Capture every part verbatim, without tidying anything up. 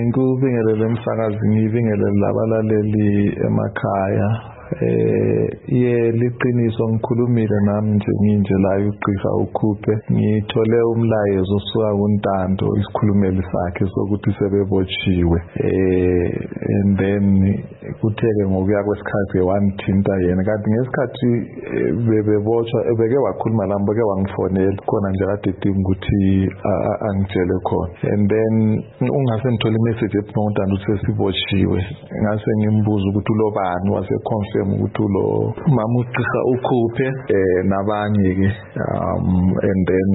ngikubingelele emsakazi ngibingelele labalaleli emakhaya. Eh ye liqiniso ngikhulumile nami nje nginje la uGqika uKhuphe ngithole umlayezo osuka kuNtando isikhulumeli sakhe sokuthi sebebotshiwe eh and then kutheke ngokuya kwesikhathi wangithinta yena kanti ngesikhathi bebebotshwa ebeke wakhuluma lami beke wangifonela khona nje kade edinga ukuthi angitshele khona and then ungase ngithola imessage ethi uNtando usesibotshiwe ngase ngimbuza ukuthi ulobani wase ukuthi lo mama uGqika uKhuphe eh nabanye ke um and then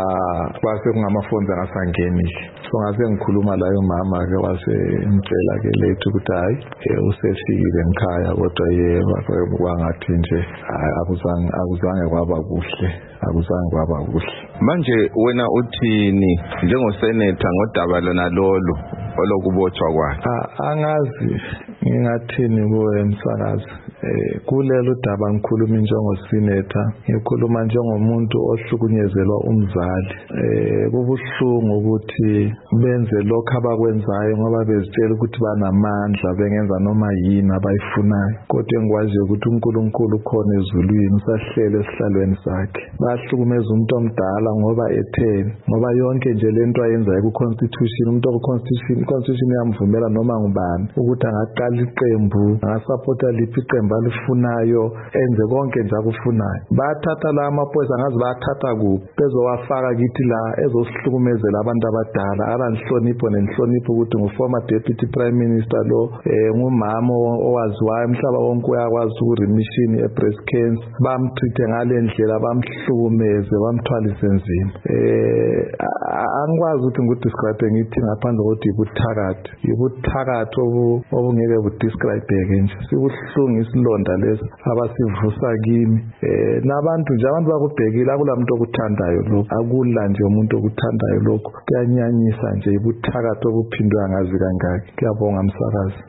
ah kwase kungamafoni angasangenile so ngase ngikhuluma la umama ke wase ngitshela ke lethu ukuthi hayi usefikile ekhaya kodwa yeba kwangathi nje akuzange akuzange kwaba kuhle akuzange kwaba kuhle manje wena uthini njengosenator ngodaba lona lolu olokubotshwa kwakhe angazi ngingathini kuwe emsakazi eh kulelo daba ngikhuluma njengosenator ngikhuluma njengomuntu ohlukunyezelwa umzali eh kubuhlungu ukuthi benze lokho abakwenzayo ngoba bezitshela ukuthi banamandla bengenza noma yini abayifunayo kodwa engikwazi ukuthi uNkulunkulu khona ezulwini usahlele esihlalweni sakhe bahlukumeza umuntu omdala ngoba etheni ngoba yonke nje lento ayenzayo ku constitution umuntu ku constitution constitution yamvumela noma ngubani ukuthi angaqala iqembu angasupporta liphi iqembu alifunayo enze konke nje akufunayo bathatha la amaphoyisa ngazi bathatha kuphi bezowafaka kithi la ezosihlukumezela abantu abadala abanhlonipho nenhlonipho ukuthi nguformer deputy prime minister lo eh ngumama owaziwayo emhlaba wonke uyakwazi ukuremission ebreast cancer bamtreat ngalendlela bamhlukumeze bamthwalise nzima eh angikwazi ukuthi ngudescribe ngithi ngaphandle kokuthi ibuthakathi ibuthakathi obungeke budescribe nje sibuhlungu isilonda lesi abasivusa kimi eh nabantu nje abantu bakubhekile akulamuntu okuthandayo lokho akula nje umuntu okuthandayo lokho kuyanyanyisa nje ibuthakathi obuphindwe angazi kangaki kuyabonga umsakazi.